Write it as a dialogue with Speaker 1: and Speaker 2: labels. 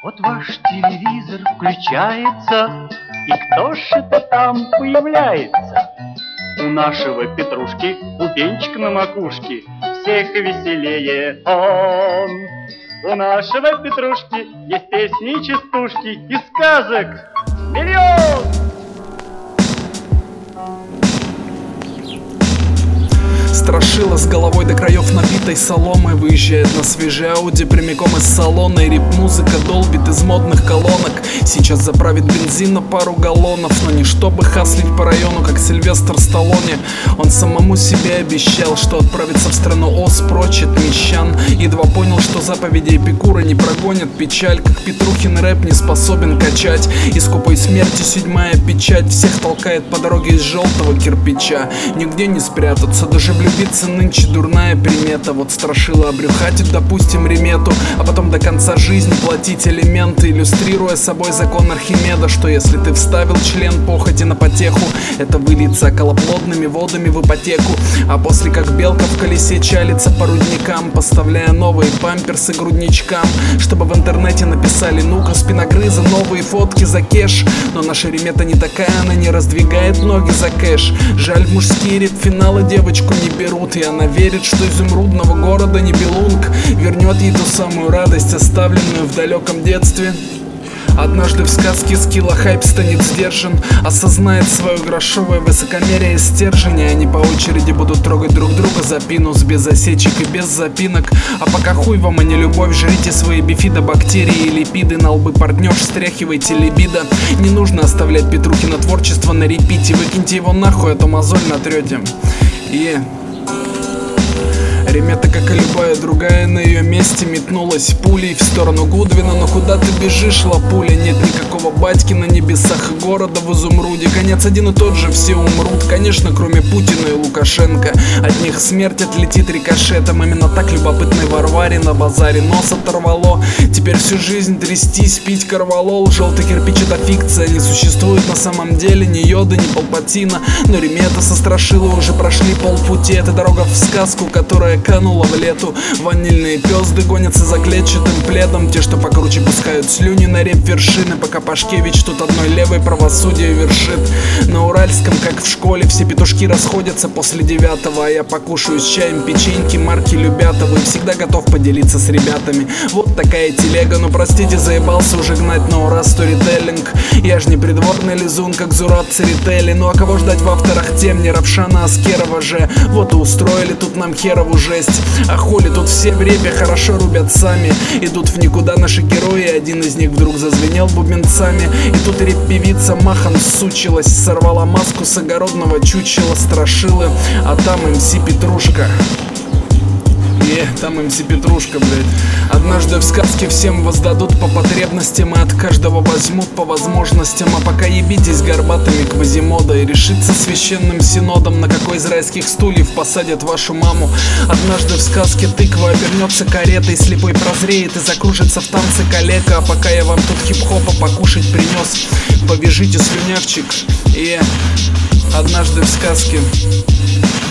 Speaker 1: Вот ваш телевизор включается, и кто ж это там появляется? У нашего Петрушки бубенчик на макушке, всех веселее он. У нашего Петрушки есть песни и частушки, и сказок миллион.
Speaker 2: Страшила с головой до краев набитой соломой выезжает на свежей Ауди прямиком из салона, и рип-музыка долбит из модных колонок. Сейчас заправит бензин на пару галлонов, но не чтобы хаслить по району, как Сильвестр Сталлоне. Он самому себе обещал, что отправится в страну Оз прочь от мещан. Едва понял, что заповеди Эпикура не прогонят печаль, как Петрухин рэп не способен качать. И скупой смерти седьмая печать всех толкает по дороге из желтого кирпича. Нигде не спрятаться, даже влюбиться нынче дурная примета. Вот Страшила обрюхатит, допустим, Ремету, а потом до конца жизни платить алименты, иллюстрируя собой закон Архимеда, что если ты вставил член похоти на потеху, это выльется околоплодными водами в ипотеку. А после как белка в колесе чалится по рудникам, поставляя новые памперсы грудничкам, чтобы в интернете написали: ну-ка, спиногрыза, новые фотки за кэш. Но наша Ремета не такая, она не раздвигает ноги за кэш. Жаль, в мужские рэп-финалы девочку не берут, и она верит, что изумрудного города Нибелунг вернет ей ту самую радость, оставленную в далеком детстве. Однажды в сказке Скилла хайп станет сдержан, осознает свое грошовое высокомерие и стержень, и они по очереди будут трогать друг друга за пинус, без осечек и без запинок. А пока хуй вам, а не любовь, жрите свои бифидобактерии и липиды, на лбы партнёр стряхивайте либидо. Не нужно оставлять Петрухина творчество на репите, выкиньте его нахуй, а то мозоль натрете. Ремета, как и любая другая, на ее месте метнулась пулей в сторону Гудвина. Но куда ты бежишь, лапуля? Нет никакого батьки на небесах и города в изумруде. Конец один и тот же, все умрут, конечно, кроме Путина и Лукашенко. От них смерть отлетит рикошетом. Именно так любопытной Варваре на базаре нос оторвало. Теперь всю жизнь трястись, пить корвалол. Желтый кирпич — это фикция, не существует на самом деле ни Йода, ни Палпатина. Но Ремета со Страшилой уже прошли полпути. Это дорога в сказку, которая канула в лету. Ванильные пёзды гонятся за клетчатым пледом, те, что покруче, пускают слюни на реп вершины, пока Пашкевич тут одной левой правосудие вершит. На Уральском, как в школе, все петушки расходятся после 9-го, а я покушаю с чаем печеньки марки Любятова и всегда готов поделиться с ребятами. Вот такая телега, ну простите, заебался уже гнать на ура сторителлинг. Я ж не придворный лизун, как Зураб Церетели. Ну а кого ждать в авторах тем, не Равшана Аскерова же? Вот и устроили тут нам херову жесть. А хули тут все в репе хорошо рубят сами. Идут в никуда наши герои, один из них вдруг зазвенел бубенцами. И тут реп-певица махом сучилась, сорвала маску с огородного чучела Страшилы, а там МС Петрушка. Там МС Петрушка, блядь. Однажды в сказке всем воздадут по потребностям, и от каждого возьмут по возможностям. А пока ебитесь горбатыми Квазимода, и решится священным синодом, на какой из райских стульев посадят вашу маму. Однажды в сказке тыква обернется каретой, слепой прозреет и закружится в танце калека. А пока я вам тут хип-хопа покушать принес, повяжите слюнявчик. Однажды в сказке